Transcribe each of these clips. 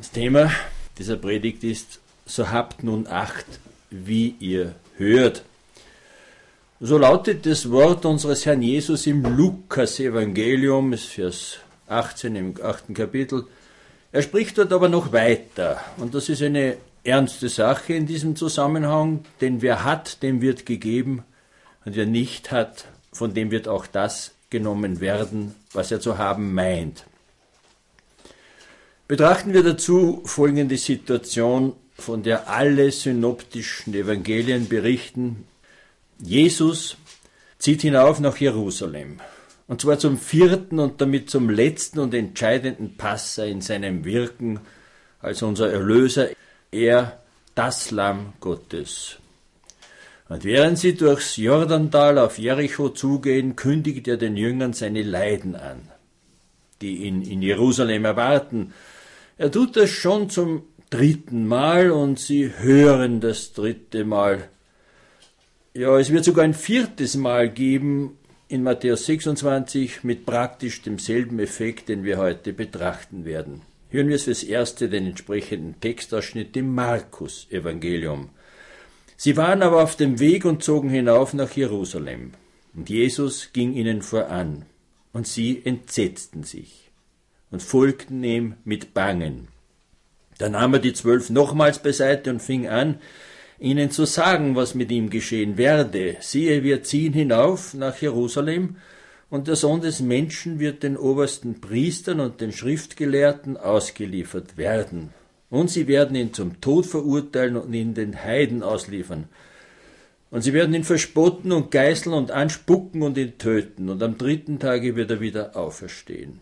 Das Thema dieser Predigt ist: So habt nun Acht, wie ihr hört. So lautet das Wort unseres Herrn Jesus im Lukas-Evangelium, Vers 18 im 8. Kapitel. Er spricht dort aber noch weiter. Und das ist eine ernste Sache in diesem Zusammenhang, denn wer hat, dem wird gegeben, und wer nicht hat, von dem wird auch das genommen werden, was er zu haben meint. Betrachten wir dazu folgende Situation, von der alle synoptischen Evangelien berichten. Jesus zieht hinauf nach Jerusalem, und zwar zum 4. und damit zum letzten und entscheidenden Passa in seinem Wirken als unser Erlöser, er, das Lamm Gottes. Und während sie durchs Jordantal auf Jericho zugehen, kündigt er den Jüngern seine Leiden an, die ihn in Jerusalem erwarten. Er tut das schon zum 3. Mal, und sie hören das 3. Mal. Ja, es wird sogar ein 4. Mal geben in Matthäus 26 mit praktisch demselben Effekt, den wir heute betrachten werden. Hören wir es fürs Erste den entsprechenden Textausschnitt im Markus-Evangelium. Sie waren aber auf dem Weg und zogen hinauf nach Jerusalem. Und Jesus ging ihnen voran, und sie entsetzten sich und folgten ihm mit Bangen. Da nahm er die 12 nochmals beiseite und fing an, ihnen zu sagen, was mit ihm geschehen werde. Siehe, wir ziehen hinauf nach Jerusalem, und der Sohn des Menschen wird den obersten Priestern und den Schriftgelehrten ausgeliefert werden. Und sie werden ihn zum Tod verurteilen und ihn den Heiden ausliefern. Und sie werden ihn verspotten und geißeln und anspucken und ihn töten. Und am 3. Tage wird er wieder auferstehen.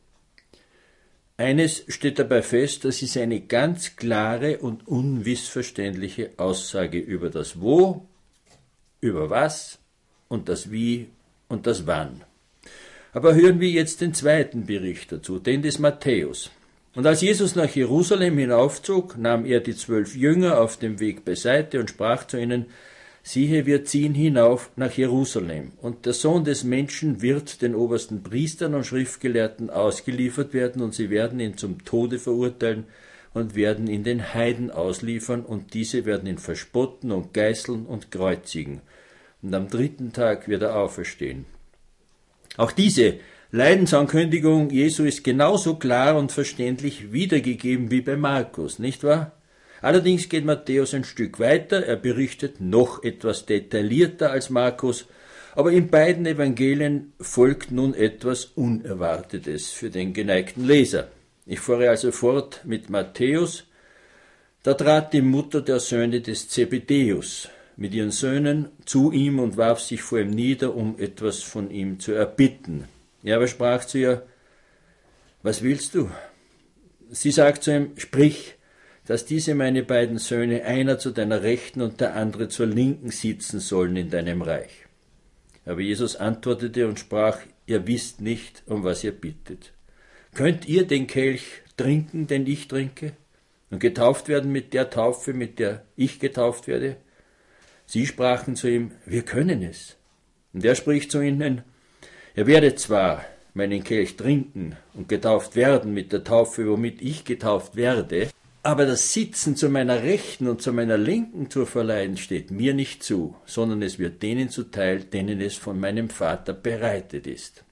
Eines steht dabei fest, das ist eine ganz klare und unmissverständliche Aussage über das Wo, über was und das Wie und das Wann. Aber hören wir jetzt den zweiten Bericht dazu, den des Matthäus. Und als Jesus nach Jerusalem hinaufzog, nahm er die 12 Jünger auf dem Weg beiseite und sprach zu ihnen: Siehe, wir ziehen hinauf nach Jerusalem, und der Sohn des Menschen wird den obersten Priestern und Schriftgelehrten ausgeliefert werden, und sie werden ihn zum Tode verurteilen und werden ihn den Heiden ausliefern, und diese werden ihn verspotten und geißeln und kreuzigen. Und am 3. Tag wird er auferstehen. Auch diese Leidensankündigung Jesu ist genauso klar und verständlich wiedergegeben wie bei Markus, nicht wahr? Allerdings geht Matthäus ein Stück weiter, er berichtet noch etwas detaillierter als Markus, aber in beiden Evangelien folgt nun etwas Unerwartetes für den geneigten Leser. Ich fahre also fort mit Matthäus. Da trat die Mutter der Söhne des Zebedäus mit ihren Söhnen zu ihm und warf sich vor ihm nieder, um etwas von ihm zu erbitten. Er aber sprach zu ihr: Was willst du? Sie sagt zu ihm: Sprich, dass diese meine beiden Söhne, einer zu deiner Rechten und der andere zur Linken, sitzen sollen in deinem Reich. Aber Jesus antwortete und sprach: Ihr wisst nicht, um was ihr bittet. Könnt ihr den Kelch trinken, den ich trinke, und getauft werden mit der Taufe, mit der ich getauft werde? Sie sprachen zu ihm: Wir können es. Und er spricht zu ihnen: Ihr werdet zwar meinen Kelch trinken und getauft werden mit der Taufe, womit ich getauft werde, aber das Sitzen zu meiner Rechten und zu meiner Linken zu verleihen, steht mir nicht zu, sondern es wird denen zuteil, denen es von meinem Vater bereitet ist.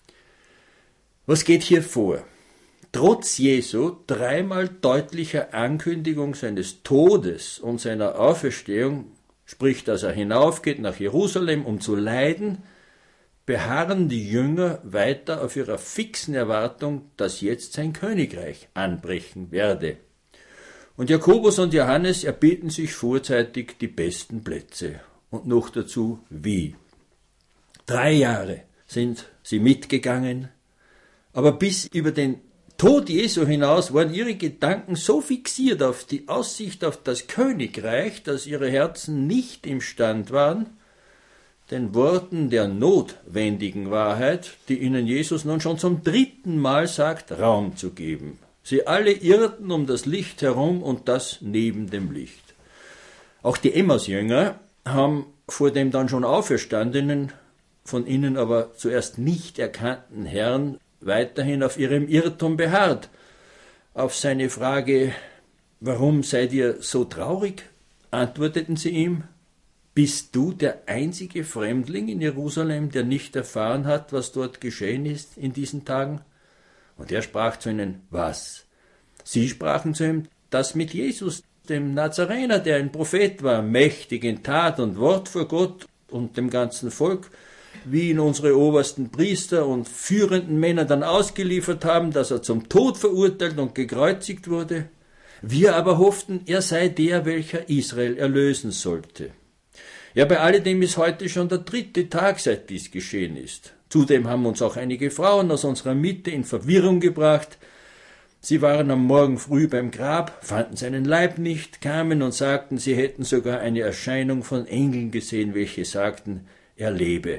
Was geht hier vor? Trotz Jesu dreimal deutlicher Ankündigung seines Todes und seiner Auferstehung, sprich, dass er hinaufgeht nach Jerusalem, um zu leiden, beharren die Jünger weiter auf ihrer fixen Erwartung, dass jetzt sein Königreich anbrechen werde. Und Jakobus und Johannes erbeten sich vorzeitig die besten Plätze. Und noch dazu wie. 3 Jahre sind sie mitgegangen, aber bis über den Tod Jesu hinaus waren ihre Gedanken so fixiert auf die Aussicht auf das Königreich, dass ihre Herzen nicht imstand waren, den Worten der notwendigen Wahrheit, die ihnen Jesus nun schon zum 3. Mal sagt, Raum zu geben. Sie alle irrten um das Licht herum und das neben dem Licht. Auch die Emmaus-Jünger haben vor dem dann schon auferstandenen, von ihnen aber zuerst nicht erkannten Herrn weiterhin auf ihrem Irrtum beharrt. Auf seine Frage, warum seid ihr so traurig, antworteten sie ihm, bist du der einzige Fremdling in Jerusalem, der nicht erfahren hat, was dort geschehen ist in diesen Tagen? Und er sprach zu ihnen, was? Sie sprachen zu ihm, das mit Jesus, dem Nazarener, der ein Prophet war, mächtig in Tat und Wort vor Gott und dem ganzen Volk, wie ihn unsere obersten Priester und führenden Männer dann ausgeliefert haben, dass er zum Tod verurteilt und gekreuzigt wurde. Wir aber hofften, er sei der, welcher Israel erlösen sollte. Ja, bei alledem ist heute schon der 3. Tag, seit dies geschehen ist. Zudem haben uns auch einige Frauen aus unserer Mitte in Verwirrung gebracht. Sie waren am Morgen früh beim Grab, fanden seinen Leib nicht, kamen und sagten, sie hätten sogar eine Erscheinung von Engeln gesehen, welche sagten, er lebe.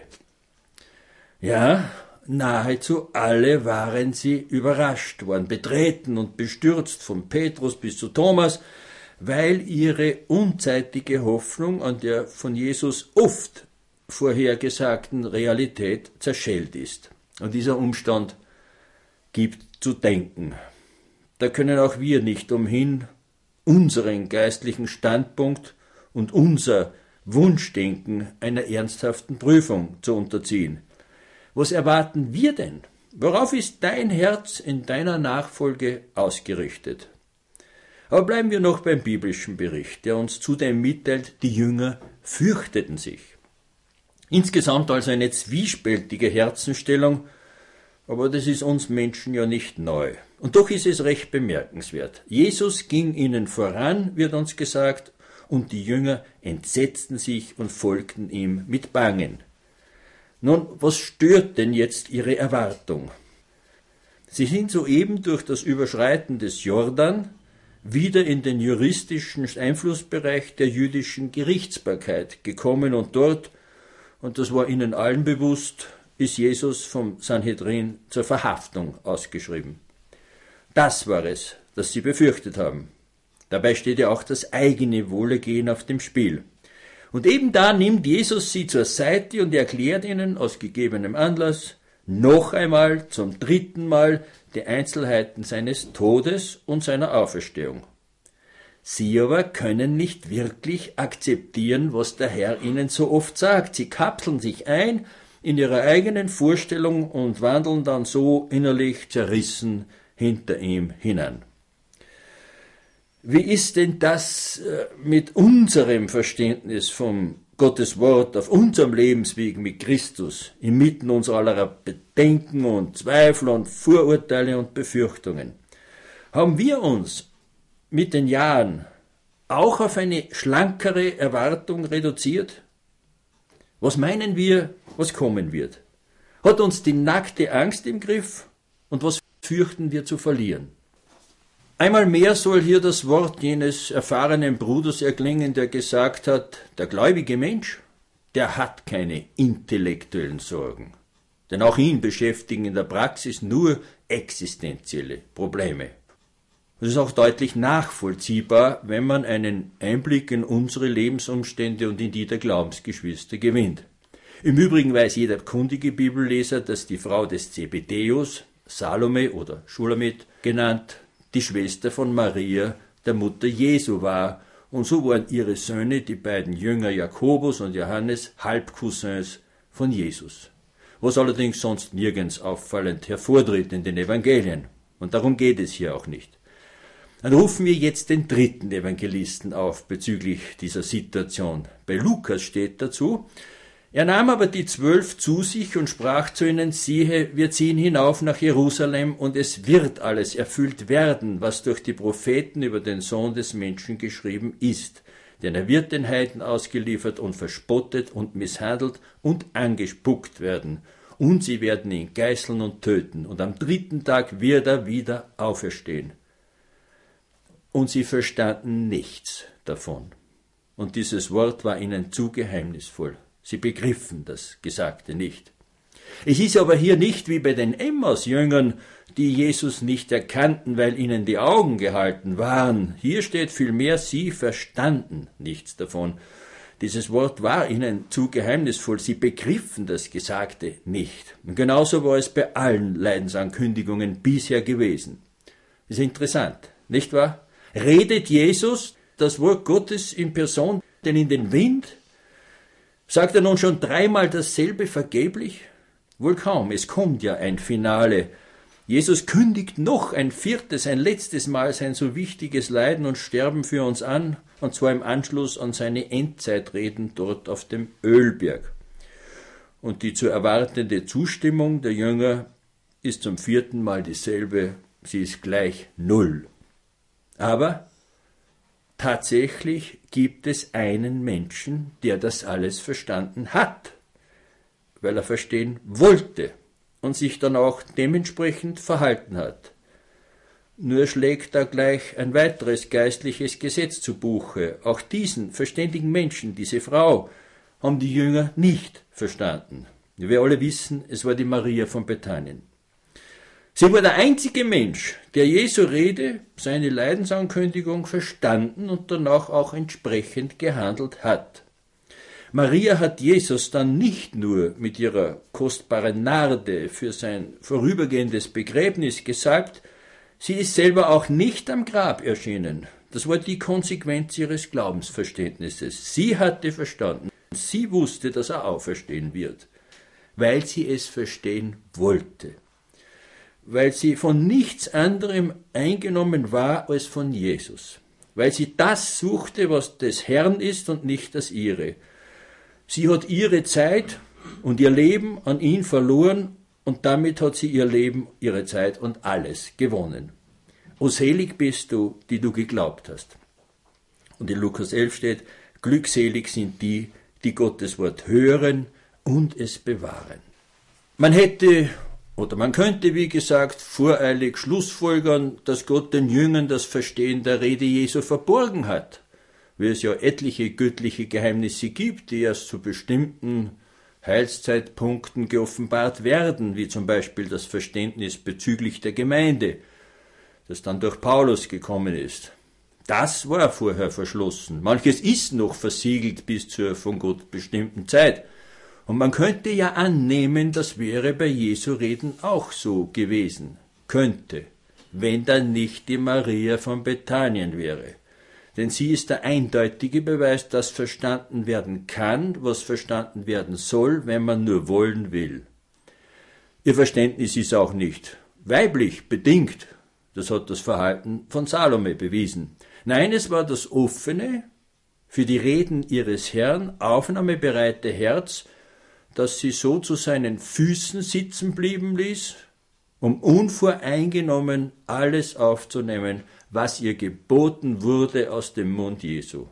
Ja, nahezu alle waren sie überrascht, waren betreten und bestürzt, von Petrus bis zu Thomas, weil ihre unzeitige Hoffnung an der von Jesus oft vorhergesagten Realität zerschellt ist. Und dieser Umstand gibt zu denken. Da können auch wir nicht umhin, unseren geistlichen Standpunkt und unser Wunschdenken einer ernsthaften Prüfung zu unterziehen. Was erwarten wir denn? Worauf ist dein Herz in deiner Nachfolge ausgerichtet? Aber bleiben wir noch beim biblischen Bericht, der uns zudem mitteilt, die Jünger fürchteten sich. Insgesamt also eine zwiespältige Herzensstellung, aber das ist uns Menschen ja nicht neu. Und doch ist es recht bemerkenswert. Jesus ging ihnen voran, wird uns gesagt, und die Jünger entsetzten sich und folgten ihm mit Bangen. Nun, was stört denn jetzt ihre Erwartung? Sie sind soeben durch das Überschreiten des Jordan wieder in den juristischen Einflussbereich der jüdischen Gerichtsbarkeit gekommen und dort, und das war ihnen allen bewusst, ist Jesus vom Sanhedrin zur Verhaftung ausgeschrieben. Das war es, das sie befürchtet haben. Dabei steht ja auch das eigene Wohlergehen auf dem Spiel. Und eben da nimmt Jesus sie zur Seite und erklärt ihnen aus gegebenem Anlass noch einmal, zum 3. Mal, die Einzelheiten seines Todes und seiner Auferstehung. Sie aber können nicht wirklich akzeptieren, was der Herr ihnen so oft sagt. Sie kapseln sich ein in ihrer eigenen Vorstellung und wandeln dann so innerlich zerrissen hinter ihm hinein. Wie ist denn das mit unserem Verständnis vom Gottes Wort auf unserem Lebensweg mit Christus, inmitten unserer aller Bedenken und Zweifel und Vorurteile und Befürchtungen? Haben wir uns mit den Jahren auch auf eine schlankere Erwartung reduziert? Was meinen wir, was kommen wird? Hat uns die nackte Angst im Griff und was fürchten wir zu verlieren? Einmal mehr soll hier das Wort jenes erfahrenen Bruders erklingen, der gesagt hat, der gläubige Mensch, der hat keine intellektuellen Sorgen. Denn auch ihn beschäftigen in der Praxis nur existenzielle Probleme. Das ist auch deutlich nachvollziehbar, wenn man einen Einblick in unsere Lebensumstände und in die der Glaubensgeschwister gewinnt. Im Übrigen weiß jeder kundige Bibelleser, dass die Frau des Zebedäus, Salome oder Schulamit genannt, die Schwester von Maria, der Mutter Jesu war, und so waren ihre Söhne, die beiden Jünger Jakobus und Johannes, Halbcousins von Jesus. Was allerdings sonst nirgends auffallend hervortritt in den Evangelien. Und darum geht es hier auch nicht. Dann rufen wir jetzt den 3. Evangelisten auf bezüglich dieser Situation. Bei Lukas steht dazu, er nahm aber die 12 zu sich und sprach zu ihnen, siehe, wir ziehen hinauf nach Jerusalem und es wird alles erfüllt werden, was durch die Propheten über den Sohn des Menschen geschrieben ist. Denn er wird den Heiden ausgeliefert und verspottet und misshandelt und angespuckt werden. Und sie werden ihn geißeln und töten. Und am 3. Tag wird er wieder auferstehen. Und sie verstanden nichts davon. Und dieses Wort war ihnen zu geheimnisvoll. Sie begriffen das Gesagte nicht. Es ist aber hier nicht wie bei den Emmaus-Jüngern, die Jesus nicht erkannten, weil ihnen die Augen gehalten waren. Hier steht vielmehr, sie verstanden nichts davon. Dieses Wort war ihnen zu geheimnisvoll. Sie begriffen das Gesagte nicht. Und genauso war es bei allen Leidensankündigungen bisher gewesen. Ist interessant, nicht wahr? Redet Jesus, das Wort Gottes in Person, denn in den Wind? Sagt er nun schon dreimal dasselbe vergeblich? Wohl kaum, es kommt ja ein Finale. Jesus kündigt noch ein viertes, ein letztes Mal sein so wichtiges Leiden und Sterben für uns an, und zwar im Anschluss an seine Endzeitreden dort auf dem Ölberg. Und die zu erwartende Zustimmung der Jünger ist zum vierten Mal dieselbe, sie ist gleich 0. Aber tatsächlich gibt es einen Menschen, der das alles verstanden hat, weil er verstehen wollte und sich dann auch dementsprechend verhalten hat. Nur schlägt da gleich ein weiteres geistliches Gesetz zu Buche. Auch diesen verständigen Menschen, diese Frau, haben die Jünger nicht verstanden. Wir alle wissen, es war die Maria von Bethanien. Sie war der einzige Mensch, der Jesu Rede, seine Leidensankündigung verstanden und danach auch entsprechend gehandelt hat. Maria hat Jesus dann nicht nur mit ihrer kostbaren Narde für sein vorübergehendes Begräbnis gesalbt, sie ist selber auch nicht am Grab erschienen. Das war die Konsequenz ihres Glaubensverständnisses. Sie hatte verstanden, sie wusste, dass er auferstehen wird, weil sie es verstehen wollte. Weil sie von nichts anderem eingenommen war als von Jesus. Weil sie das suchte, was des Herrn ist und nicht das ihre. Sie hat ihre Zeit und ihr Leben an ihn verloren und damit hat sie ihr Leben, ihre Zeit und alles gewonnen. O selig bist du, die du geglaubt hast. Und in Lukas 11 steht, glückselig sind die, die Gottes Wort hören und es bewahren. Man könnte, wie gesagt, voreilig schlussfolgern, dass Gott den Jüngern das Verstehen der Rede Jesu verborgen hat, wie es ja etliche göttliche Geheimnisse gibt, die erst zu bestimmten Heilszeitpunkten geoffenbart werden, wie zum Beispiel das Verständnis bezüglich der Gemeinde, das dann durch Paulus gekommen ist. Das war vorher verschlossen. Manches ist noch versiegelt bis zur von Gott bestimmten Zeit. Und man könnte ja annehmen, das wäre bei Jesu Reden auch so gewesen. Könnte, wenn dann nicht die Maria von Bethanien wäre. Denn sie ist der eindeutige Beweis, dass verstanden werden kann, was verstanden werden soll, wenn man nur wollen will. Ihr Verständnis ist auch nicht weiblich bedingt. Das hat das Verhalten von Salome bewiesen. Nein, es war das offene, für die Reden ihres Herrn aufnahmebereite Herz, das sie so zu seinen Füßen sitzen blieben ließ, um unvoreingenommen alles aufzunehmen, was ihr geboten wurde aus dem Mund Jesu.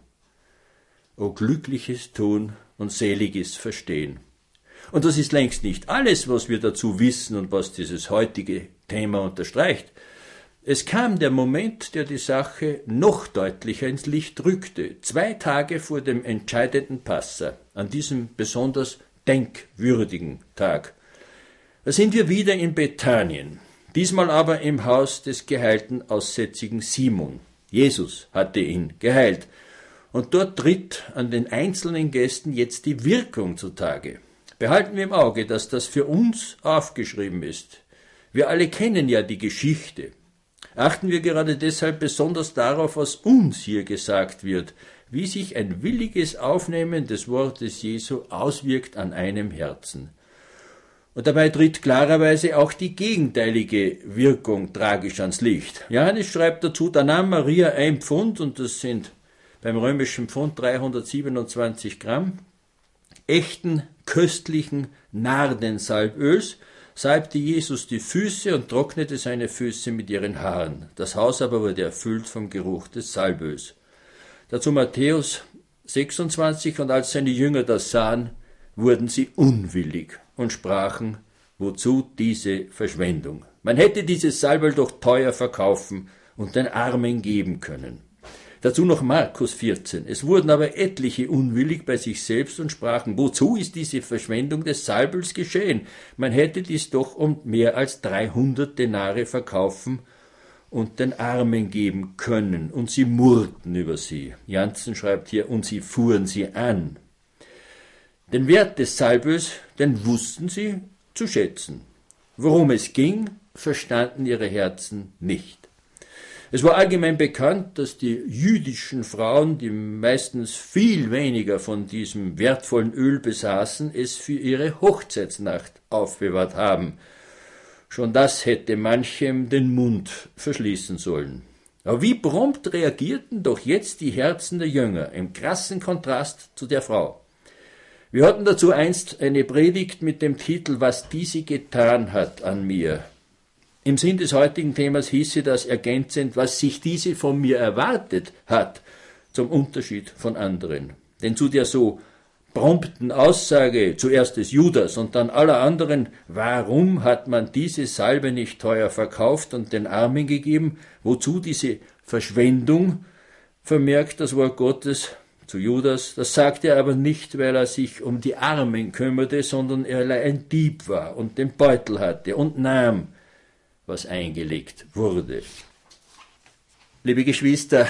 O glückliches Tun und seliges Verstehen. Und das ist längst nicht alles, was wir dazu wissen und was dieses heutige Thema unterstreicht. Es kam der Moment, der die Sache noch deutlicher ins Licht rückte, 2 Tage vor dem entscheidenden Passa, an diesem besonders denkwürdigen Tag. Da sind wir wieder in Bethanien, diesmal aber im Haus des geheilten Aussätzigen Simon. Jesus hatte ihn geheilt. Und dort tritt an den einzelnen Gästen jetzt die Wirkung zutage. Behalten wir im Auge, dass das für uns aufgeschrieben ist. Wir alle kennen ja die Geschichte. Achten wir gerade deshalb besonders darauf, was uns hier gesagt wird, wie sich ein williges Aufnehmen des Wortes Jesu auswirkt an einem Herzen. Und dabei tritt klarerweise auch die gegenteilige Wirkung tragisch ans Licht. Johannes schreibt dazu, da nahm Maria 1 Pfund, und das sind beim römischen Pfund 327 Gramm, echten, köstlichen Nardensalböls, salbte Jesus die Füße und trocknete seine Füße mit ihren Haaren. Das Haus aber wurde erfüllt vom Geruch des Salböls. Dazu Matthäus 26, und als seine Jünger das sahen, wurden sie unwillig und sprachen, wozu diese Verschwendung? Man hätte dieses Salböl doch teuer verkaufen und den Armen geben können. Dazu noch Markus 14. Es wurden aber etliche unwillig bei sich selbst und sprachen, wozu ist diese Verschwendung des Salböls geschehen? Man hätte dies doch um mehr als 300 Denare verkaufen und den Armen geben können. Und sie murrten über sie. Janssen schreibt hier, und sie fuhren sie an. Den Wert des Salböls, den wussten sie zu schätzen. Worum es ging, verstanden ihre Herzen nicht. Es war allgemein bekannt, dass die jüdischen Frauen, die meistens viel weniger von diesem wertvollen Öl besaßen, es für ihre Hochzeitsnacht aufbewahrt haben. Schon das hätte manchem den Mund verschließen sollen. Aber wie prompt reagierten doch jetzt die Herzen der Jünger im krassen Kontrast zu der Frau. Wir hatten dazu einst eine Predigt mit dem Titel »Was diese getan hat an mir«. Im Sinn des heutigen Themas hieße das ergänzend, was sich diese von mir erwartet hat, zum Unterschied von anderen. Denn zu der so prompten Aussage, zuerst des Judas und dann aller anderen, warum hat man diese Salbe nicht teuer verkauft und den Armen gegeben, wozu diese Verschwendung, vermerkt das Wort Gottes zu Judas, das sagte er aber nicht, weil er sich um die Armen kümmerte, sondern weil er ein Dieb war und den Beutel hatte und nahm, was eingelegt wurde. Liebe Geschwister,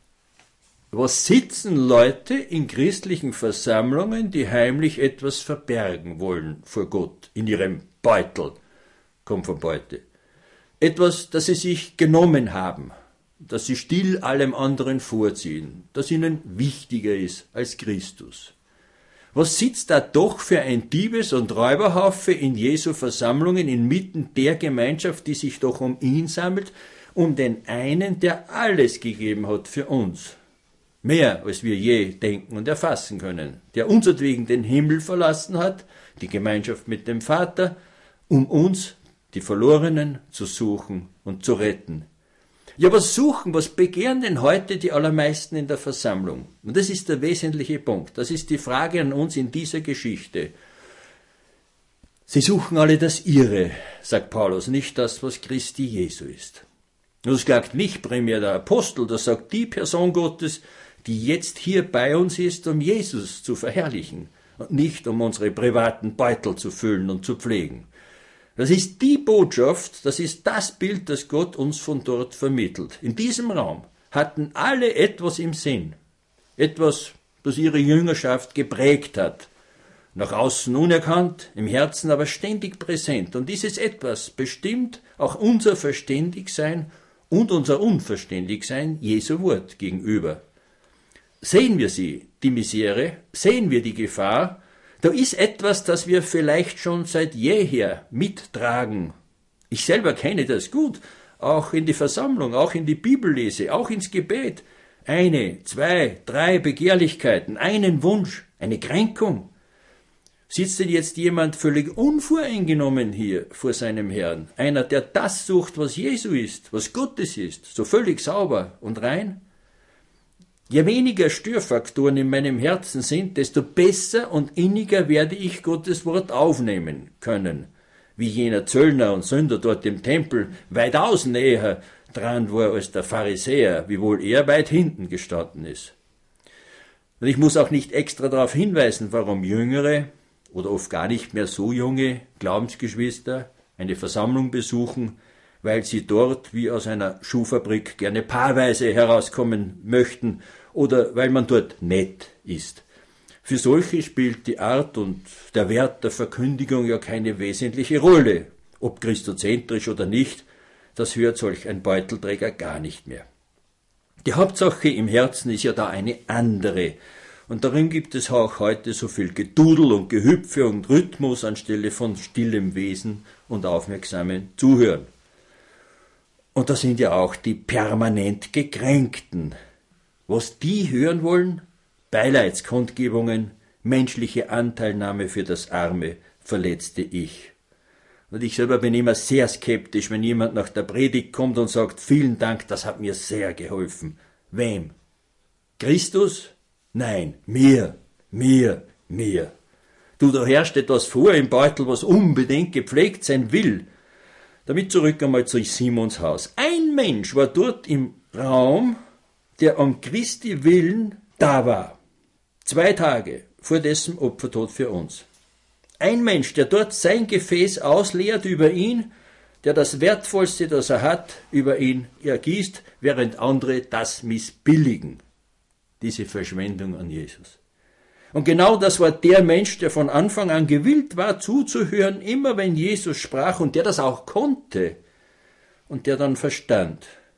was sitzen Leute in christlichen Versammlungen, die heimlich etwas verbergen wollen vor Gott in ihrem Beutel, kommt von Beute. Etwas, das sie sich genommen haben, das sie still allem anderen vorziehen, das ihnen wichtiger ist als Christus. Was sitzt da doch für ein Diebes- und Räuberhaufe in Jesu Versammlungen inmitten der Gemeinschaft, die sich doch um ihn sammelt, um den einen, der alles gegeben hat für uns. Mehr, als wir je denken und erfassen können, der unsertwegen den Himmel verlassen hat, die Gemeinschaft mit dem Vater, um uns, die Verlorenen, zu suchen und zu retten. Ja, was suchen, was begehren denn heute die allermeisten in der Versammlung? Und das ist der wesentliche Punkt. Das ist die Frage an uns in dieser Geschichte. Sie suchen alle das Ihre, sagt Paulus, nicht das, was Christi Jesu ist. Und das sagt nicht primär der Apostel, das sagt die Person Gottes, die jetzt hier bei uns ist, um Jesus zu verherrlichen und nicht um unsere privaten Beutel zu füllen und zu pflegen. Das ist die Botschaft, das ist das Bild, das Gott uns von dort vermittelt. In diesem Raum hatten alle etwas im Sinn, etwas, das ihre Jüngerschaft geprägt hat, nach außen unerkannt, im Herzen aber ständig präsent. Und dieses Etwas bestimmt auch unser Verständigsein und unser Unverständigsein Jesu Wort gegenüber. Sehen wir sie, die Misere, sehen wir die Gefahr, da ist etwas, das wir vielleicht schon seit jeher mittragen. Ich selber kenne das gut, auch in die Versammlung, auch in die Bibellese, auch ins Gebet. 1, 2, 3 Begehrlichkeiten, einen Wunsch, eine Kränkung. Sitzt denn jetzt jemand völlig unvoreingenommen hier vor seinem Herrn? Einer, der das sucht, was Jesu ist, was Gottes ist, so völlig sauber und rein? Je weniger Störfaktoren in meinem Herzen sind, desto besser und inniger werde ich Gottes Wort aufnehmen können, wie jener Zöllner und Sünder dort im Tempel weitaus näher dran war als der Pharisäer, wiewohl er weit hinten gestanden ist. Und ich muss auch nicht extra darauf hinweisen, warum jüngere oder oft gar nicht mehr so junge Glaubensgeschwister eine Versammlung besuchen, weil sie dort wie aus einer Schuhfabrik gerne paarweise herauskommen möchten oder weil man dort nett ist. Für solche spielt die Art und der Wert der Verkündigung ja keine wesentliche Rolle. Ob christozentrisch oder nicht, das hört solch ein Beutelträger gar nicht mehr. Die Hauptsache im Herzen ist ja da eine andere. Und darin gibt es auch heute so viel Gedudel und Gehüpfe und Rhythmus anstelle von stillem Wesen und aufmerksamem Zuhören. Und da sind ja auch die permanent Gekränkten. Was die hören wollen? Beileidskundgebungen, menschliche Anteilnahme für das arme, verletzte Ich. Und ich selber bin immer sehr skeptisch, wenn jemand nach der Predigt kommt und sagt, vielen Dank, das hat mir sehr geholfen. Wem? Christus? Nein, mir. Du, da herrscht etwas vor im Beutel, was unbedingt gepflegt sein will. Damit zurück einmal zu Simons Haus. Ein Mensch war dort im Raum, der um Christi Willen da war. 2 Tage vor dessen Opfertod für uns. Ein Mensch, der dort sein Gefäß ausleert über ihn, der das Wertvollste, das er hat, über ihn ergießt, während andere das missbilligen. Diese Verschwendung an Jesus. Und genau das war der Mensch, der von Anfang an gewillt war, zuzuhören, immer wenn Jesus sprach und der das auch konnte und der dann verstand,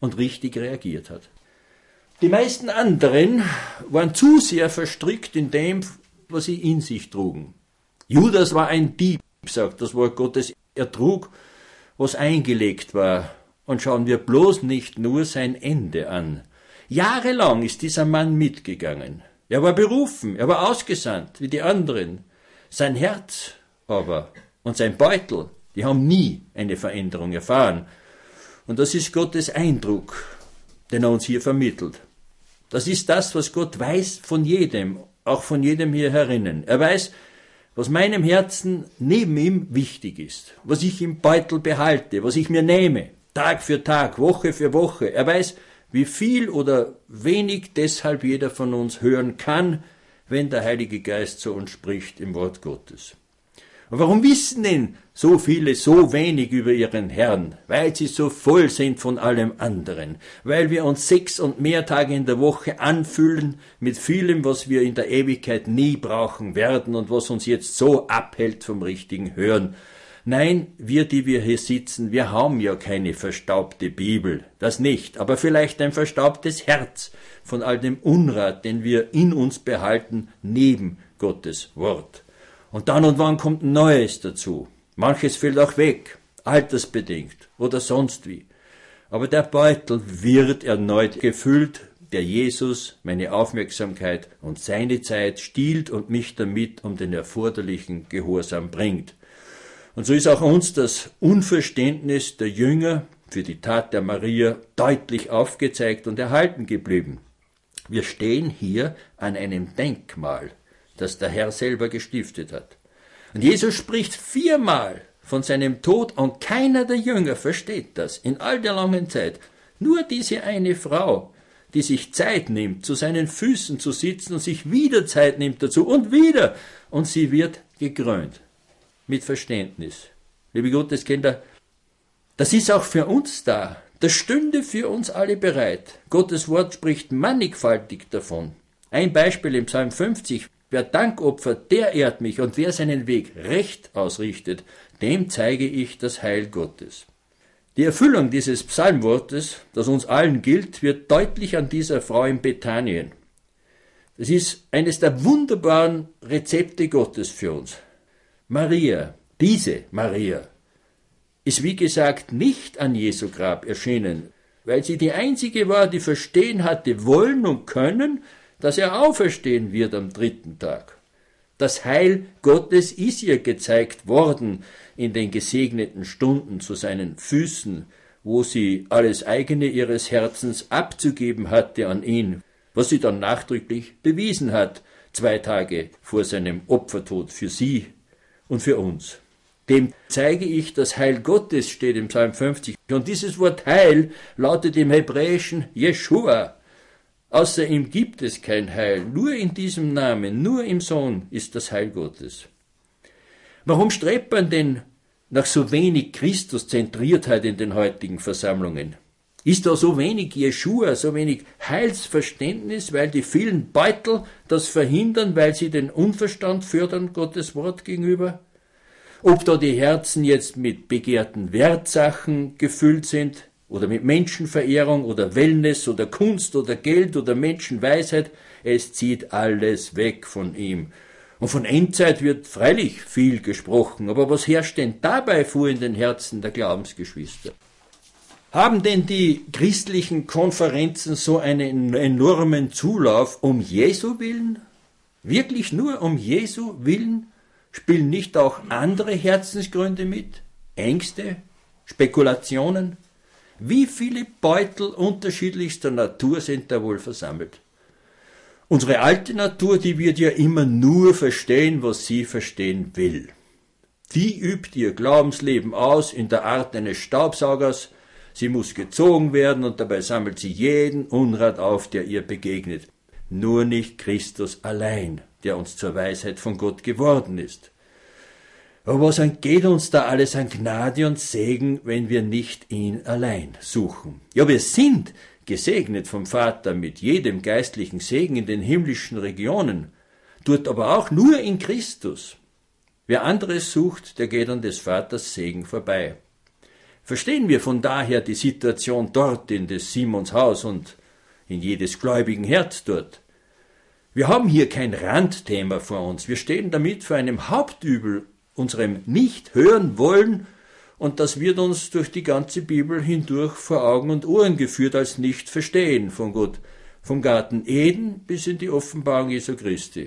und richtig reagiert hat. Die meisten anderen waren zu sehr verstrickt in dem, was sie in sich trugen. Judas war ein Dieb, sagt das Wort Gottes. Er trug, was eingelegt war. Und schauen wir bloß nicht nur sein Ende an. Jahrelang ist dieser Mann mitgegangen. Er war berufen, er war ausgesandt, wie die anderen. Sein Herz aber und sein Beutel, die haben nie eine Veränderung erfahren. Und das ist Gottes Eindruck, den er uns hier vermittelt. Das ist das, was Gott weiß von jedem, auch von jedem hier herinnen. Er weiß, was meinem Herzen neben ihm wichtig ist, was ich im Beutel behalte, was ich mir nehme, Tag für Tag, Woche für Woche. Er weiß, wie viel oder wenig deshalb jeder von uns hören kann, wenn der Heilige Geist zu uns spricht im Wort Gottes. Und warum wissen denn so viele so wenig über ihren Herrn? Weil sie so voll sind von allem anderen. Weil wir uns 6 und mehr Tage in der Woche anfüllen mit vielem, was wir in der Ewigkeit nie brauchen werden und was uns jetzt so abhält vom richtigen Hören. Nein, wir, die wir hier sitzen, wir haben ja keine verstaubte Bibel, das nicht, aber vielleicht ein verstaubtes Herz von all dem Unrat, den wir in uns behalten, neben Gottes Wort. Und dann und wann kommt Neues dazu. Manches fällt auch weg, altersbedingt oder sonst wie. Aber der Beutel wird erneut gefüllt, der Jesus meine Aufmerksamkeit und seine Zeit stiehlt und mich damit um den erforderlichen Gehorsam bringt. Und so ist auch uns das Unverständnis der Jünger für die Tat der Maria deutlich aufgezeigt und erhalten geblieben. Wir stehen hier an einem Denkmal, das der Herr selber gestiftet hat. Und Jesus spricht 4-mal von seinem Tod und keiner der Jünger versteht das in all der langen Zeit. Nur diese eine Frau, die sich Zeit nimmt, zu seinen Füßen zu sitzen und sich wieder Zeit nimmt dazu und wieder. Und sie wird gekrönt mit Verständnis. Liebe Gotteskinder, das ist auch für uns da. Das stünde für uns alle bereit. Gottes Wort spricht mannigfaltig davon. Ein Beispiel im Psalm 50. Wer Dank opfert, der ehrt mich, und wer seinen Weg recht ausrichtet, dem zeige ich das Heil Gottes. Die Erfüllung dieses Psalmwortes, das uns allen gilt, wird deutlich an dieser Frau in Bethanien. Es ist eines der wunderbaren Rezepte Gottes für uns. Maria, diese Maria, ist wie gesagt nicht an Jesu Grab erschienen, weil sie die einzige war, die verstehen hatte wollen und können, dass er auferstehen wird am 3. Tag. Das Heil Gottes ist ihr gezeigt worden in den gesegneten Stunden zu seinen Füßen, wo sie alles eigene ihres Herzens abzugeben hatte an ihn, was sie dann nachdrücklich bewiesen hat, 2 Tage vor seinem Opfertod für sie und für uns. Dem zeige ich das Heil Gottes, steht im Psalm 50. Und dieses Wort Heil lautet im Hebräischen Jeschua. Außer ihm gibt es kein Heil. Nur in diesem Namen, nur im Sohn ist das Heil Gottes. Warum strebt man denn nach so wenig Christuszentriertheit in den heutigen Versammlungen? Ist da so wenig Jeschua, so wenig Heilsverständnis, weil die vielen Beutel das verhindern, weil sie den Unverstand fördern Gottes Wort gegenüber? Ob da die Herzen jetzt mit begehrten Wertsachen gefüllt sind oder mit Menschenverehrung oder Wellness oder Kunst oder Geld oder Menschenweisheit, es zieht alles weg von ihm. Und von Endzeit wird freilich viel gesprochen, aber was herrscht denn dabei vor in den Herzen der Glaubensgeschwister? Haben denn die christlichen Konferenzen so einen enormen Zulauf um Jesu willen? Wirklich nur um Jesu willen? Spielen nicht auch andere Herzensgründe mit? Ängste? Spekulationen? Wie viele Beutel unterschiedlichster Natur sind da wohl versammelt? Unsere alte Natur, die wird ja immer nur verstehen, was sie verstehen will. Die übt ihr Glaubensleben aus in der Art eines Staubsaugers. Sie muss gezogen werden und dabei sammelt sie jeden Unrat auf, der ihr begegnet. Nur nicht Christus allein, der uns zur Weisheit von Gott geworden ist. Aber was entgeht uns da alles an Gnade und Segen, wenn wir nicht ihn allein suchen? Ja, wir sind gesegnet vom Vater mit jedem geistlichen Segen in den himmlischen Regionen, dort aber auch nur in Christus. Wer anderes sucht, der geht an des Vaters Segen vorbei. Verstehen wir von daher die Situation dort in des Simons Haus und in jedes gläubigen Herz dort? Wir haben hier kein Randthema vor uns. Wir stehen damit vor einem Hauptübel, unserem Nicht-Hören wollen, und das wird uns durch die ganze Bibel hindurch vor Augen und Ohren geführt als Nicht-Verstehen von Gott, vom Garten Eden bis in die Offenbarung Jesu Christi.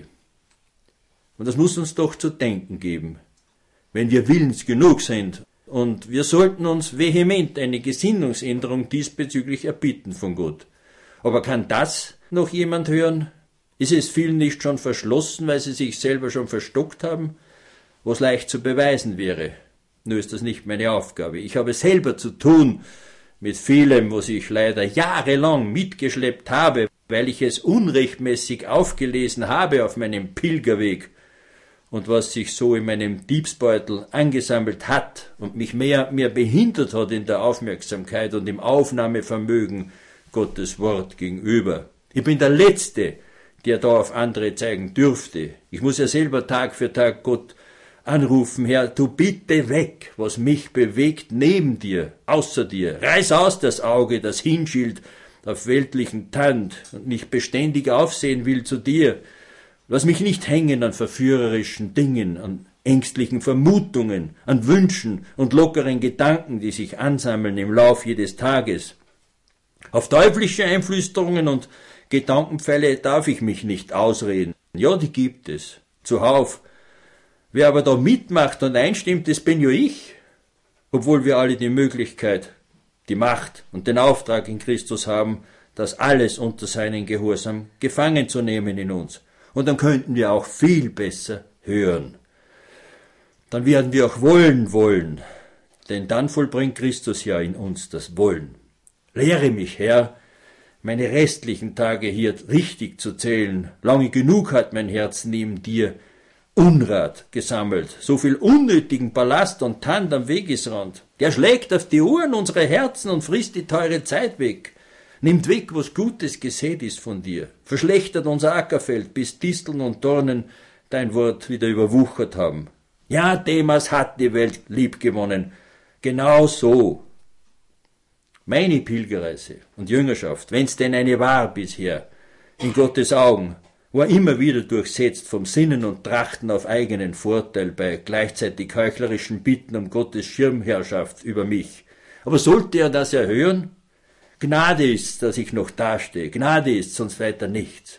Und das muss uns doch zu denken geben, wenn wir willens genug sind. Und wir sollten uns vehement eine Gesinnungsänderung diesbezüglich erbitten von Gott. Aber kann das noch jemand hören? Ist es vielen nicht schon verschlossen, weil sie sich selber schon verstockt haben? Was leicht zu beweisen wäre. Nur ist das nicht meine Aufgabe. Ich habe selber zu tun mit vielem, was ich leider jahrelang mitgeschleppt habe, weil ich es unrechtmäßig aufgelesen habe auf meinem Pilgerweg und was sich so in meinem Diebsbeutel angesammelt hat und mich mehr behindert hat in der Aufmerksamkeit und im Aufnahmevermögen Gottes Wort gegenüber. Ich bin der Letzte, der da auf andere zeigen dürfte. Ich muss ja selber Tag für Tag Gott anrufen, Herr, tu bitte weg, was mich bewegt, neben dir, außer dir. Reiß aus das Auge, das hinschielt auf weltlichen Tand und nicht beständig aufsehen will zu dir. Lass mich nicht hängen an verführerischen Dingen, an ängstlichen Vermutungen, an Wünschen und lockeren Gedanken, die sich ansammeln im Lauf jedes Tages. Auf teuflische Einflüsterungen und Gedankenpfeile darf ich mich nicht ausreden. Ja, die gibt es, zuhauf. Wer aber da mitmacht und einstimmt, das bin ja ich, obwohl wir alle die Möglichkeit, die Macht und den Auftrag in Christus haben, das alles unter seinen Gehorsam gefangen zu nehmen in uns. Und dann könnten wir auch viel besser hören. Dann werden wir auch wollen, denn dann vollbringt Christus ja in uns das Wollen. Lehre mich, Herr, meine restlichen Tage hier richtig zu zählen. Lange genug hat mein Herz neben dir Unrat gesammelt, so viel unnötigen Ballast und Tand am Wegesrand. Der schlägt auf die Ohren unserer Herzen und frisst die teure Zeit weg, nimmt weg, was Gutes gesät ist von dir, verschlechtert unser Ackerfeld, bis Disteln und Dornen dein Wort wieder überwuchert haben. Ja, Demas hat die Welt liebgewonnen, genau so. Meine Pilgerreise und Jüngerschaft, wenn's denn eine war bisher, in Gottes Augen, war immer wieder durchsetzt vom Sinnen und Trachten auf eigenen Vorteil bei gleichzeitig heuchlerischen Bitten um Gottes Schirmherrschaft über mich. Aber sollte er das erhören? Gnade ist, dass ich noch dastehe. Gnade ist, sonst weiter nichts.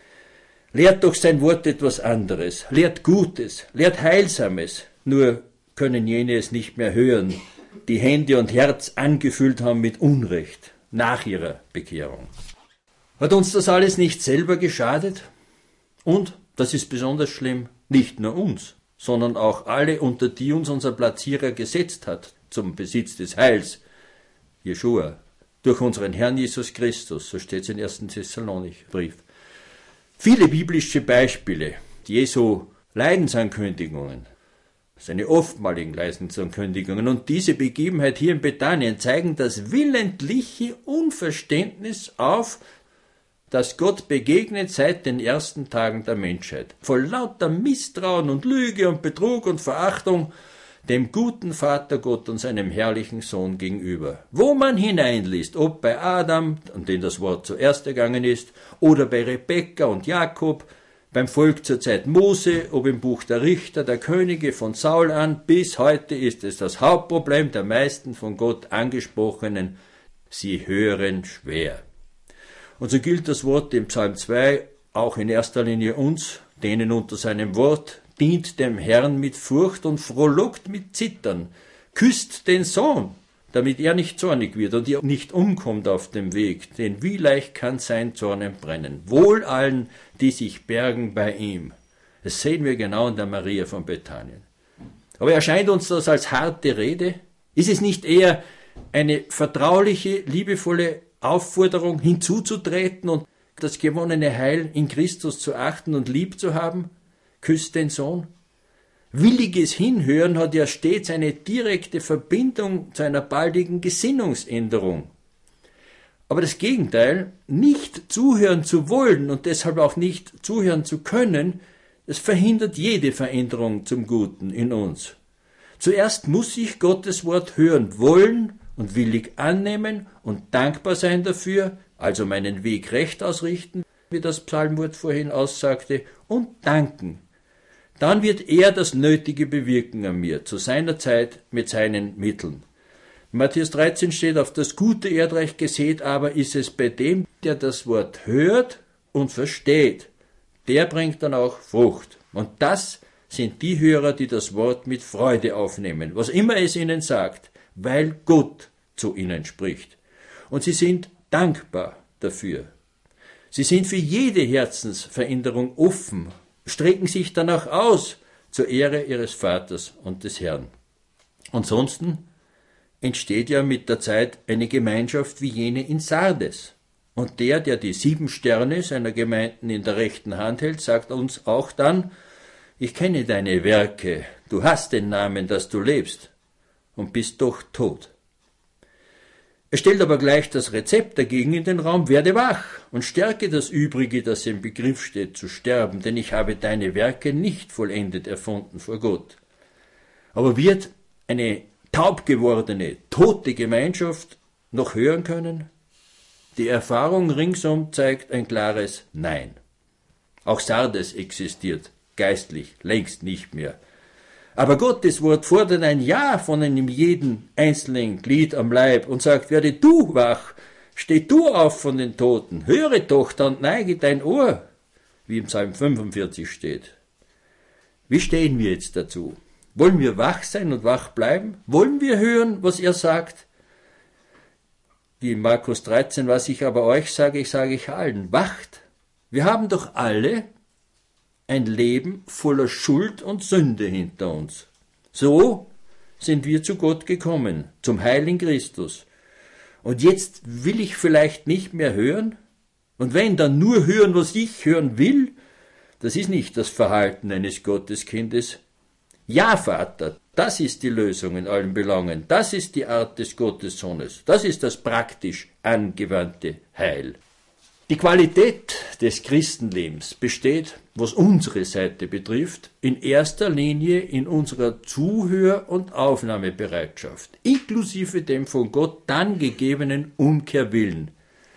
Lehrt doch sein Wort etwas anderes. Lehrt Gutes, lehrt Heilsames. Nur können jene es nicht mehr hören, die Hände und Herz angefüllt haben mit Unrecht nach ihrer Bekehrung. Hat uns das alles nicht selber geschadet? Und, das ist besonders schlimm, nicht nur uns, sondern auch alle, unter die uns unser Platzierer gesetzt hat, zum Besitz des Heils, Jeschua, durch unseren Herrn Jesus Christus, so steht es im 1. Thessalonicher-Brief. Viele biblische Beispiele, Jesu Leidensankündigungen, seine oftmaligen Leidensankündigungen und diese Begebenheit hier in Bethanien zeigen das willentliche Unverständnis auf, das Gott begegnet seit den ersten Tagen der Menschheit. Voll lauter Misstrauen und Lüge und Betrug und Verachtung dem guten Vater Gott und seinem herrlichen Sohn gegenüber. Wo man hineinliest, ob bei Adam, an den das Wort zuerst ergangen ist, oder bei Rebekka und Jakob, beim Volk zur Zeit Mose, ob im Buch der Richter, der Könige von Saul an, bis heute ist es das Hauptproblem der meisten von Gott angesprochenen, sie hören schwer. Und so gilt das Wort im Psalm 2 auch in erster Linie uns, denen unter seinem Wort dient dem Herrn mit Furcht und frohlockt mit Zittern, küsst den Sohn, damit er nicht zornig wird und ihr nicht umkommt auf dem Weg, denn wie leicht kann sein Zorn entbrennen. Wohl allen, die sich bergen bei ihm. Das sehen wir genau in der Maria von Bethanien. Aber erscheint uns das als harte Rede? Ist es nicht eher eine vertrauliche, liebevolle Aufforderung, hinzuzutreten und das gewonnene Heil in Christus zu achten und lieb zu haben? Küsst den Sohn. Williges Hinhören hat ja stets eine direkte Verbindung zu einer baldigen Gesinnungsänderung. Aber das Gegenteil, nicht zuhören zu wollen und deshalb auch nicht zuhören zu können, das verhindert jede Veränderung zum Guten in uns. Zuerst muss ich Gottes Wort hören wollen und willig annehmen und dankbar sein dafür, also meinen Weg recht ausrichten, wie das Psalmwort vorhin aussagte, und danken. Dann wird er das Nötige bewirken an mir, zu seiner Zeit mit seinen Mitteln. In Matthäus 13 steht, auf das gute Erdreich gesät aber ist es bei dem, der das Wort hört und versteht. Der bringt dann auch Frucht. Und das sind die Hörer, die das Wort mit Freude aufnehmen, was immer es ihnen sagt, weil Gott zu ihnen spricht. Und sie sind dankbar dafür. Sie sind für jede Herzensveränderung offen, strecken sich danach aus, zur Ehre ihres Vaters und des Herrn. Ansonsten entsteht ja mit der Zeit eine Gemeinschaft wie jene in Sardes. Und der die 7 Sterne seiner Gemeinden in der rechten Hand hält, sagt uns auch dann, ich kenne deine Werke, du hast den Namen, dass du lebst und bist doch tot. Er stellt aber gleich das Rezept dagegen in den Raum, werde wach und stärke das Übrige, das im Begriff steht, zu sterben, denn ich habe deine Werke nicht vollendet erfunden vor Gott. Aber wird eine taub gewordene, tote Gemeinschaft noch hören können? Die Erfahrung ringsum zeigt ein klares Nein. Auch Sardes existiert geistlich längst nicht mehr. Aber Gottes Wort fordert ein Ja von einem jeden einzelnen Glied am Leib und sagt, werde du wach, steh du auf von den Toten, höre Tochter und neige dein Ohr, wie im Psalm 45 steht. Wie stehen wir jetzt dazu? Wollen wir wach sein und wach bleiben? Wollen wir hören, was er sagt? Wie in Markus 13, was ich aber euch sage ich allen, wacht. Wir haben doch alle ein Leben voller Schuld und Sünde hinter uns. So sind wir zu Gott gekommen, zum heiligen Christus. Und jetzt will ich vielleicht nicht mehr hören? Und wenn, dann nur hören, was ich hören will? Das ist nicht das Verhalten eines Gotteskindes. Ja, Vater, das ist die Lösung in allen Belangen. Das ist die Art des Gottessohnes. Das ist das praktisch angewandte Heil. Die Qualität des Christenlebens besteht, was unsere Seite betrifft, in erster Linie in unserer Zuhör- und Aufnahmebereitschaft, inklusive dem von Gott dann gegebenen Umkehrwillen.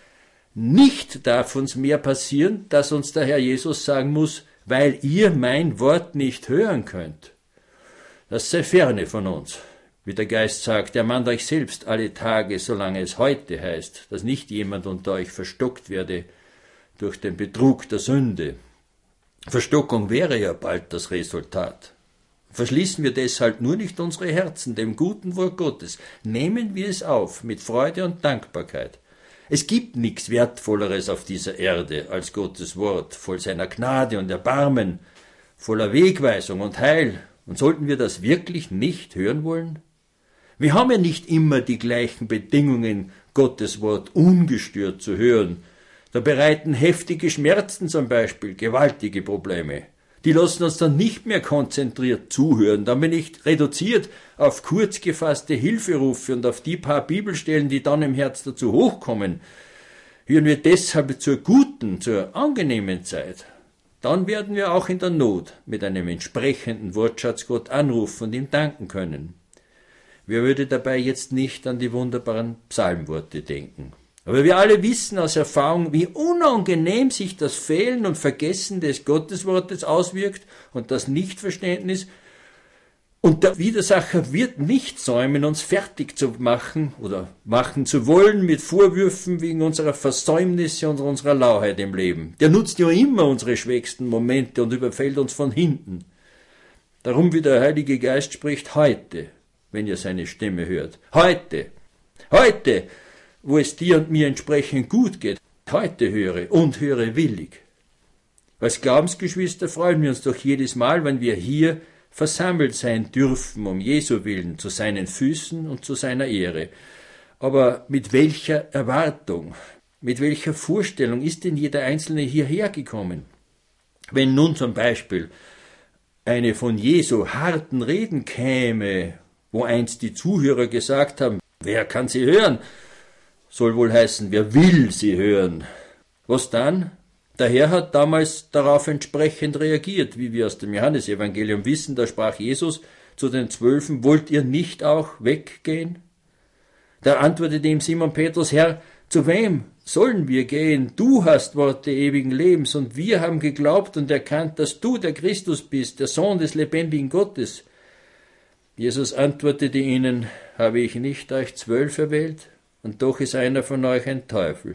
Nicht darf uns mehr passieren, dass uns der Herr Jesus sagen muss, weil ihr mein Wort nicht hören könnt. Das sei ferne von uns. Wie der Geist sagt, ermahnt euch selbst alle Tage, solange es heute heißt, dass nicht jemand unter euch verstockt werde durch den Betrug der Sünde. Verstockung wäre ja bald das Resultat. Verschließen wir deshalb nur nicht unsere Herzen dem guten Wort Gottes, nehmen wir es auf mit Freude und Dankbarkeit. Es gibt nichts Wertvolleres auf dieser Erde als Gottes Wort, voll seiner Gnade und Erbarmen, voller Wegweisung und Heil. Und sollten wir das wirklich nicht hören wollen? Wir haben ja nicht immer die gleichen Bedingungen, Gottes Wort ungestört zu hören. Da bereiten heftige Schmerzen zum Beispiel gewaltige Probleme. Die lassen uns dann nicht mehr konzentriert zuhören, dann bin ich reduziert auf kurz gefasste Hilferufe und auf die paar Bibelstellen, die dann im Herz dazu hochkommen. Hören wir deshalb zur guten, zur angenehmen Zeit. Dann werden wir auch in der Not mit einem entsprechenden Wortschatz Gott anrufen und ihm danken können. Wer würde dabei jetzt nicht an die wunderbaren Psalmworte denken? Aber wir alle wissen aus Erfahrung, wie unangenehm sich das Fehlen und Vergessen des Gotteswortes auswirkt und das Nichtverständnis. Und der Widersacher wird nicht säumen, uns fertig zu machen oder machen zu wollen mit Vorwürfen wegen unserer Versäumnisse und unserer Lauheit im Leben. Der nutzt ja immer unsere schwächsten Momente und überfällt uns von hinten. Darum, wie der Heilige Geist spricht, heute, wenn ihr seine Stimme hört. Heute, wo es dir und mir entsprechend gut geht. Heute höre und höre willig. Als Glaubensgeschwister freuen wir uns doch jedes Mal, wenn wir hier versammelt sein dürfen, um Jesu willen, zu seinen Füßen und zu seiner Ehre. Aber mit welcher Erwartung, mit welcher Vorstellung ist denn jeder Einzelne hierher gekommen? Wenn nun zum Beispiel eine von Jesu harten Reden käme, wo einst die Zuhörer gesagt haben, wer kann sie hören? Soll wohl heißen, wer will sie hören? Was dann? Der Herr hat damals darauf entsprechend reagiert, wie wir aus dem Johannesevangelium wissen, da sprach Jesus, zu den 12, wollt ihr nicht auch weggehen? Da antwortete ihm Simon Petrus, Herr, zu wem sollen wir gehen? Du hast Worte ewigen Lebens, und wir haben geglaubt und erkannt, dass du der Christus bist, der Sohn des lebendigen Gottes. Jesus antwortete ihnen, habe ich nicht euch 12 erwählt, und doch ist einer von euch ein Teufel.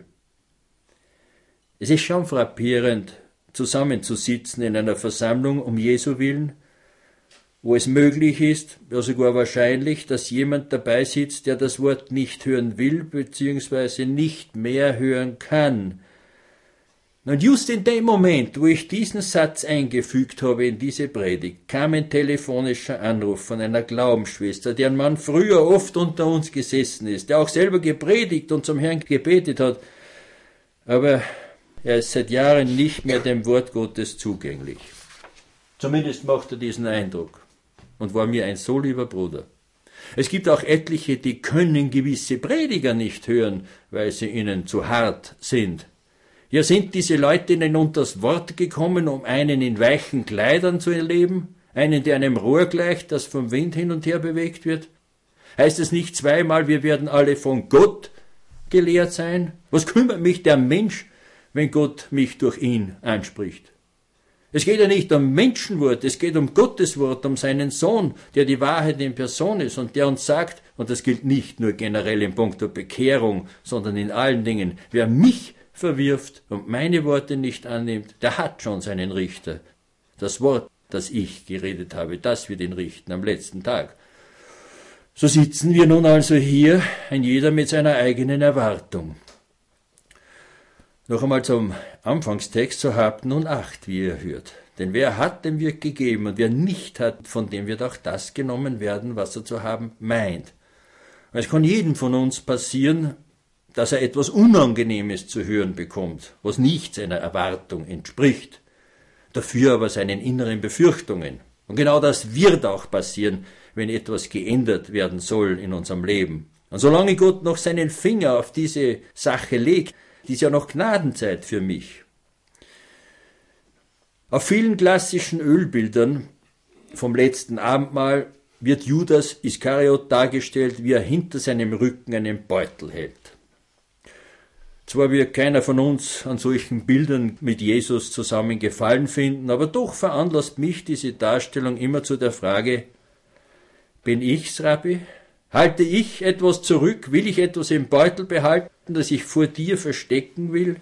Es ist schon frappierend, zusammenzusitzen in einer Versammlung um Jesu willen, wo es möglich ist, ja sogar wahrscheinlich, dass jemand dabei sitzt, der das Wort nicht hören will, beziehungsweise nicht mehr hören kann. Und just in dem Moment, wo ich diesen Satz eingefügt habe in diese Predigt, kam ein telefonischer Anruf von einer Glaubensschwester, deren Mann früher oft unter uns gesessen ist, der auch selber gepredigt und zum Herrn gebetet hat, aber er ist seit Jahren nicht mehr dem Wort Gottes zugänglich. Zumindest macht er diesen Eindruck und war mir ein so lieber Bruder. Es gibt auch etliche, die können gewisse Prediger nicht hören, weil sie ihnen zu hart sind. Ja, sind diese Leute ihnen unters Wort gekommen, um einen in weichen Kleidern zu erleben, einen, der einem Rohr gleicht, das vom Wind hin und her bewegt wird? Heißt es nicht zweimal, wir werden alle von Gott gelehrt sein? Was kümmert mich der Mensch, wenn Gott mich durch ihn anspricht? Es geht ja nicht um Menschenwort, es geht um Gottes Wort, um seinen Sohn, der die Wahrheit in Person ist und der uns sagt, und das gilt nicht nur generell in puncto Bekehrung, sondern in allen Dingen, wer mich verwirft und meine Worte nicht annimmt, der hat schon seinen Richter. Das Wort, das ich geredet habe, das wird ihn richten am letzten Tag. So sitzen wir nun also hier, ein jeder mit seiner eigenen Erwartung. Noch einmal zum Anfangstext, so habt nun Acht, wie ihr hört. Denn wer hat, dem wird gegeben, und wer nicht hat, von dem wird auch das genommen werden, was er zu haben meint. Es kann jedem von uns passieren, dass er etwas Unangenehmes zu hören bekommt, was nicht seiner Erwartung entspricht, dafür aber seinen inneren Befürchtungen. Und genau das wird auch passieren, wenn etwas geändert werden soll in unserem Leben. Und solange Gott noch seinen Finger auf diese Sache legt, ist ja noch Gnadenzeit für mich. Auf vielen klassischen Ölbildern vom letzten Abendmahl wird Judas Iskariot dargestellt, wie er hinter seinem Rücken einen Beutel hält. Zwar wird keiner von uns an solchen Bildern mit Jesus zusammen Gefallen finden, aber doch veranlasst mich diese Darstellung immer zu der Frage, bin ich's, Rabbi? Halte ich etwas zurück? Will ich etwas im Beutel behalten, das ich vor dir verstecken will?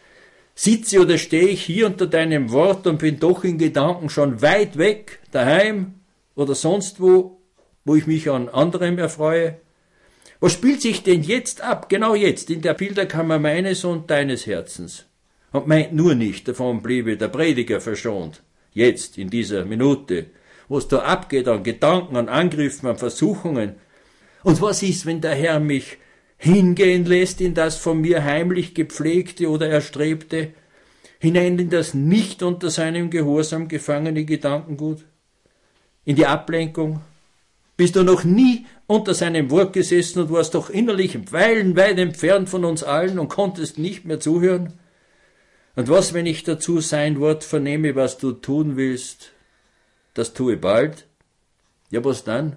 Sitze oder stehe ich hier unter deinem Wort und bin doch in Gedanken schon weit weg, daheim oder sonst wo ich mich an anderem erfreue? Was spielt sich denn jetzt ab, genau jetzt, in der Bilderkammer meines und deines Herzens? Und meint nur nicht, davon bliebe der Prediger verschont, jetzt, in dieser Minute, wo es da abgeht an Gedanken, an Angriffen, an Versuchungen. Und was ist, wenn der Herr mich hingehen lässt in das von mir heimlich gepflegte oder erstrebte, hinein in das nicht unter seinem Gehorsam gefangene Gedankengut? In die Ablenkung? Bist du noch nie unter seinem Wort gesessen und warst doch innerlich meilenweit entfernt von uns allen und konntest nicht mehr zuhören? Und was, wenn ich dazu sein Wort vernehme, was du tun willst? Das tue bald. Ja, was dann?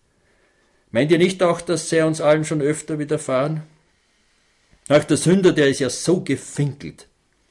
Meint ihr nicht auch, das sei uns allen schon öfter widerfahren? Ach, der Sünder, der ist ja so gefinkelt.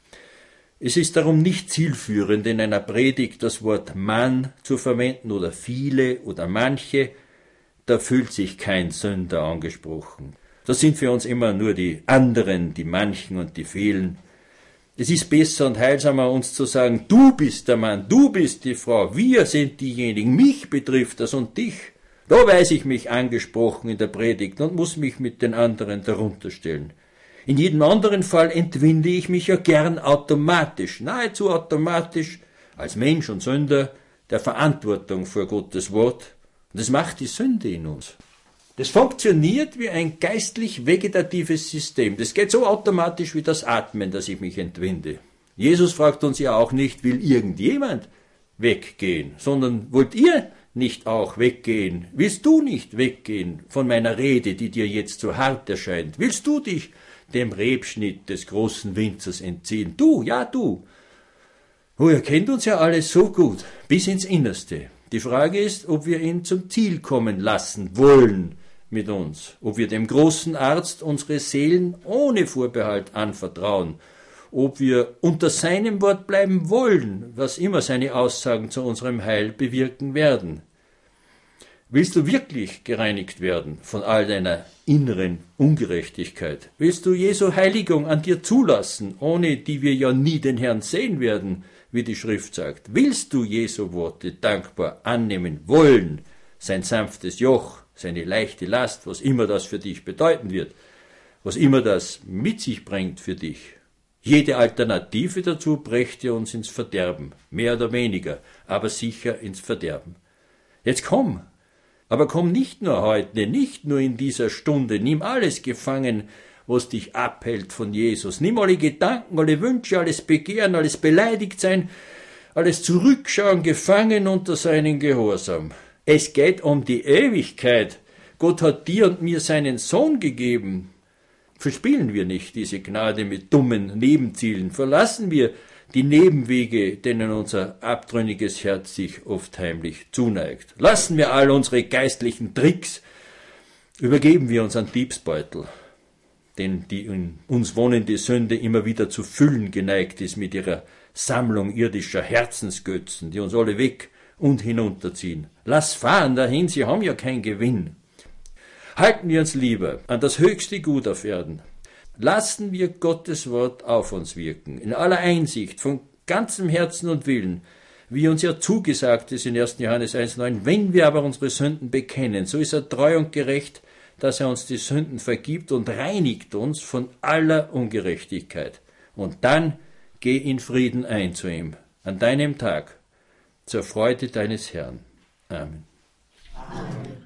Es ist darum nicht zielführend, in einer Predigt das Wort Mann zu verwenden oder viele oder manche. Da fühlt sich kein Sünder angesprochen. Das sind für uns immer nur die anderen, die manchen und die vielen. Es ist besser und heilsamer, uns zu sagen, du bist der Mann, du bist die Frau, wir sind diejenigen, mich betrifft das und dich. Da weiß ich mich angesprochen in der Predigt und muss mich mit den anderen darunter stellen. In jedem anderen Fall entwinde ich mich ja gern automatisch, nahezu automatisch, als Mensch und Sünder, der Verantwortung vor Gottes Wort. Und das macht die Sünde in uns. Das funktioniert wie ein geistlich-vegetatives System. Das geht so automatisch wie das Atmen, dass ich mich entwinde. Jesus fragt uns ja auch nicht, will irgendjemand weggehen, sondern wollt ihr nicht auch weggehen? Willst du nicht weggehen von meiner Rede, die dir jetzt so hart erscheint? Willst du dich dem Rebschnitt des großen Winzers entziehen? Du, ja du. Oh, ihr kennt uns ja alle so gut, bis ins Innerste. Die Frage ist, ob wir ihn zum Ziel kommen lassen wollen mit uns, ob wir dem großen Arzt unsere Seelen ohne Vorbehalt anvertrauen, ob wir unter seinem Wort bleiben wollen, was immer seine Aussagen zu unserem Heil bewirken werden. Willst du wirklich gereinigt werden von all deiner inneren Ungerechtigkeit? Willst du Jesu Heiligung an dir zulassen, ohne die wir ja nie den Herrn sehen werden, wie die Schrift sagt? Willst du Jesu Worte dankbar annehmen wollen, sein sanftes Joch, seine leichte Last, was immer das für dich bedeuten wird, was immer das mit sich bringt für dich? Jede Alternative dazu brächte uns ins Verderben, mehr oder weniger, aber sicher ins Verderben. Jetzt komm! Aber komm nicht nur heute, nicht nur in dieser Stunde, nimm alles gefangen, was dich abhält von Jesus. Nimm alle Gedanken, alle Wünsche, alles Begehren, alles Beleidigtsein, alles Zurückschauen gefangen unter seinen Gehorsam. Es geht um die Ewigkeit. Gott hat dir und mir seinen Sohn gegeben. Verspielen wir nicht diese Gnade mit dummen Nebenzielen. Verlassen wir die Nebenwege, denen unser abtrünniges Herz sich oft heimlich zuneigt. Lassen wir all unsere geistlichen Tricks, übergeben wir uns an Diebsbeutel, den die in uns wohnende Sünde immer wieder zu füllen geneigt ist mit ihrer Sammlung irdischer Herzensgötzen, die uns alle weg und hinunterziehen. Lass fahren dahin, sie haben ja keinen Gewinn. Halten wir uns lieber an das höchste Gut auf Erden. Lassen wir Gottes Wort auf uns wirken, in aller Einsicht, von ganzem Herzen und Willen, wie uns ja zugesagt ist in 1. Johannes 1,9. Wenn wir aber unsere Sünden bekennen, so ist er treu und gerecht, dass er uns die Sünden vergibt und reinigt uns von aller Ungerechtigkeit. Und dann geh in Frieden ein zu ihm, an deinem Tag, zur Freude deines Herrn. Amen. Amen.